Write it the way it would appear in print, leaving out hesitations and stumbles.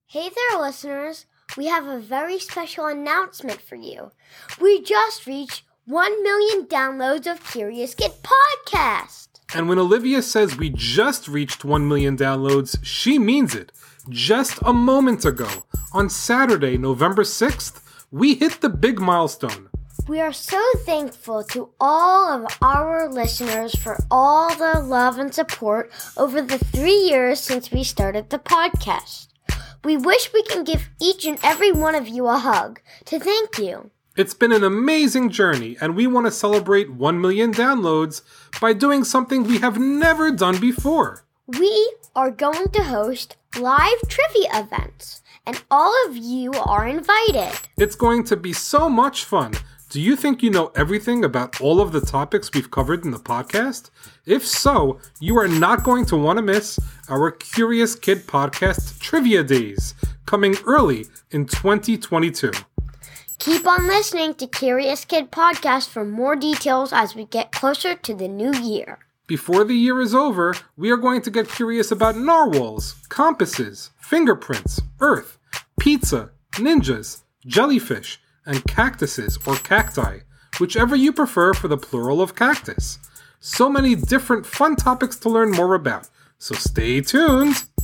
Hey there, listeners. We have a very special announcement for you. We just reached 1 million downloads of Curious Kid Podcast. And when Olivia says we just reached 1 million downloads, she means it. Just a moment ago, on Saturday, November 6th, we hit the big milestone. We are so thankful to all of our listeners for all the love and support over the 3 years since we started the podcast. We wish we can give each and every one of you a hug to thank you. It's been an amazing journey, and we want to celebrate 1 million downloads by doing something we have never done before. We are going to host live trivia events, and all of you are invited. It's going to be so much fun. Do you think you know everything about all of the topics we've covered in the podcast? If so, you are not going to want to miss our Curious Kid Podcast Trivia Days, coming early in 2022. Keep on listening to Curious Kid Podcast for more details as we get closer to the new year. Before the year is over, we are going to get curious about narwhals, compasses, fingerprints, earth, pizza, ninjas, jellyfish, and cactuses or cacti, whichever you prefer for the plural of cactus. So many different fun topics to learn more about, so stay tuned!